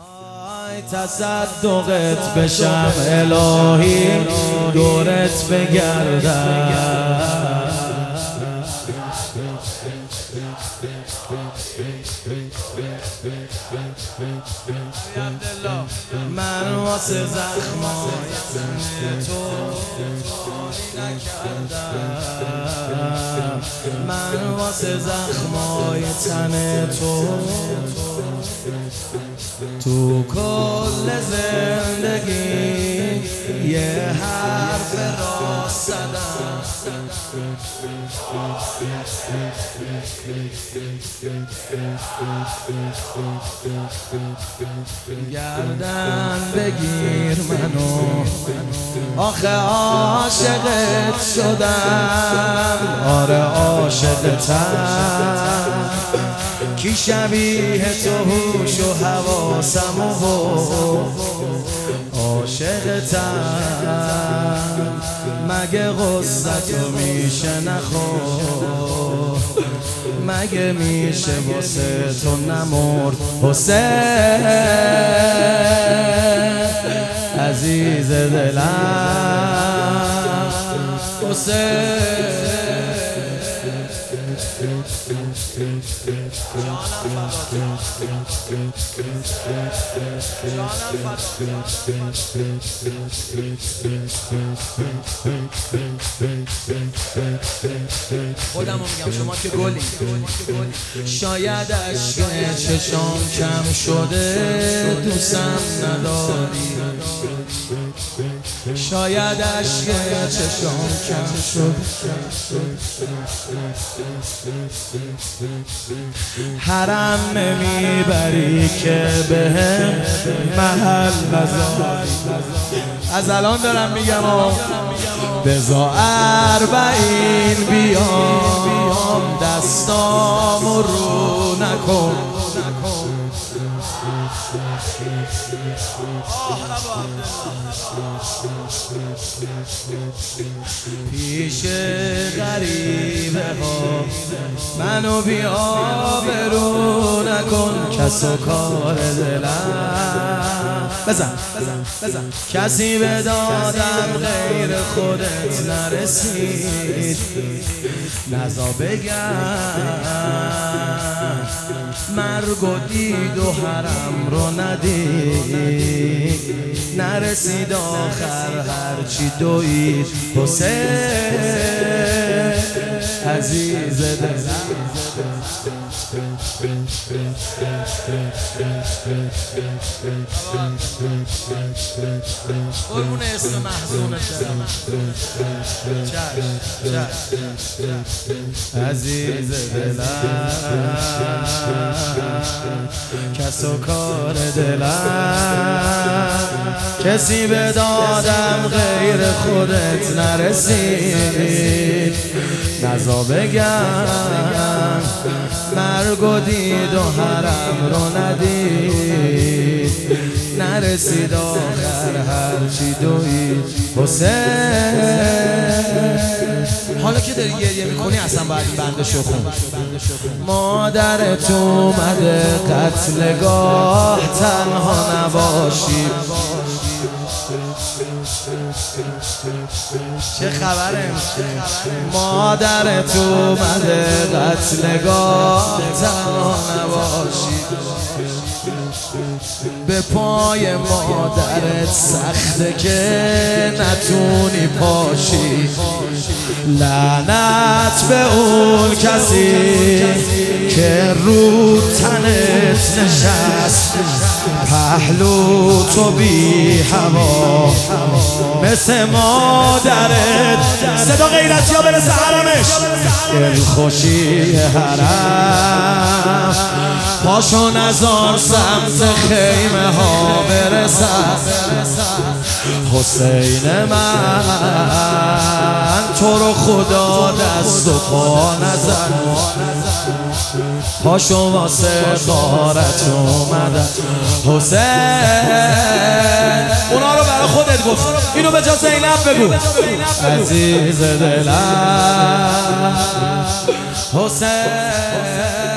آی تصدقت بشم الهی دورت بگردم من واسه زخمای تو نکردم من واسه زخمای تن تو کل زندگی یه حرف راست زدم گردن بگیر منو آخه عاشقت شدم آره عاشقتم کی شبیه تو هوش و حواسم و عاشقتم مگه غصتو میشه نخور مگه میشه واسه تو نمرد حسین عزیز دلم حسین خودمو میگم شما که گلی شاید اشک چشام کم شده دوستم نداری شاید اشک چشام کم شده حرم نمیبری که بهم محل نذاری از الان دارم میگم بزا اربعین بیام دستامو رو نکن پیش غریبه ها منو بیا برو نکن کس و کار دلم بزن کسی به دادم غیر خودت نرسید نزا بگم مرگ و دید و حرم رو ندید نرسید آخر هرچی دوید حسین عزیز دلم قربون اسم محزونت عزیز دلم کس و کار دلم کسی به دادم غیر خودت نرسید نزا بگم مرگ و دید و حرم رو ندید نرسید آخر هرچی دوید حسین حالا که داری گریه میکنی اصلا باید این بندشو خون مادرت اومده قتلگاه تنها نباشی چه خبره مادرت اومده قتلگاه تنها نباشی به پای مادرت سخته که نتونی پاشی لعنت به اون کسی که رو تنت نشست پهلو تو بی هوا مثل مادرت صدا غیرتی ها برسه حرمش دلخوشی حرم پاشو نزار سمت خیمه ها برسد حسین من تو رو خدا دست و پا نزن پاشو واسه غارت اومدن حسین اونا رو برای خودت گفت اینو به جا زینب بگو عزیز دلم حسین